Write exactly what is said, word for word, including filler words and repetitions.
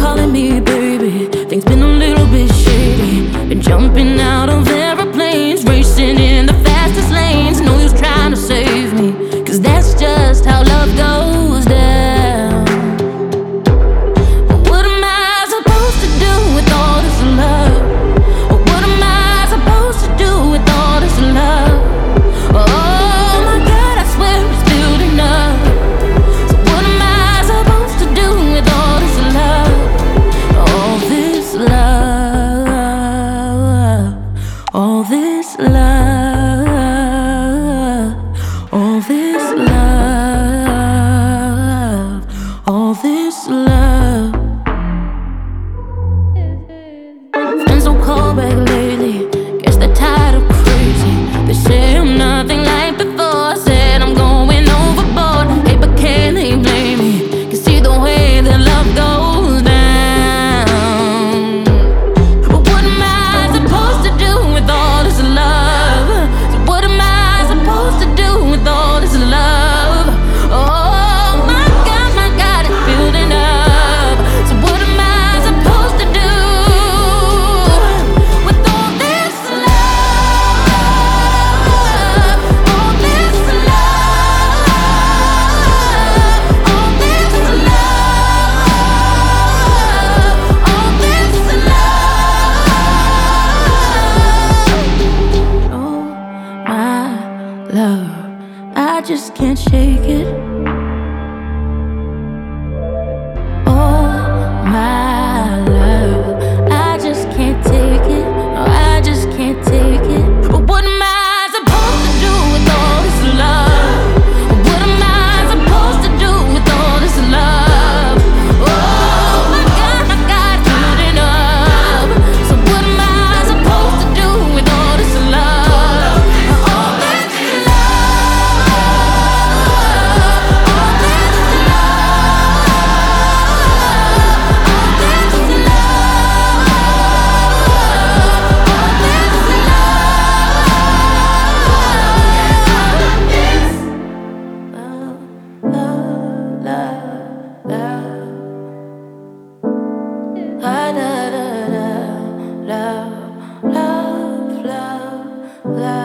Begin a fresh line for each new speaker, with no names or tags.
calling me baby. Things been a little bit shady. Been jumping out of airplanes, racing in the fastest lanes. No use trying to save me, cause that's just how love goes down. But what am I supposed to do with all this love? Or what am I supposed to do with all this love? Oh my God, I swear it's building up. So what am I supposed to do with all this love? All this love, all this love, all this love, all this love. Friends don't call back lately, guess they're tired of crazy. They say I'm nothing like before, I said I'm going overboard. Hey, but can they blame me? Can see the way that love goes down. But what am I supposed to do with all this love? So what am I supposed to do with all this love? Oh my God, my God, it's building up. So what am I supposed to do with all this love? All this love, all this love, all this love. Oh my love, I just can't shake it. Oh my love, I just can't take it. No, I just can't take it. But what am I supposed to do with all this love? What am I supposed to do with all this love? Oh my God, my God, building up. So what am I supposed to do with all this love? All this love, all this love, love, love, love, love, love.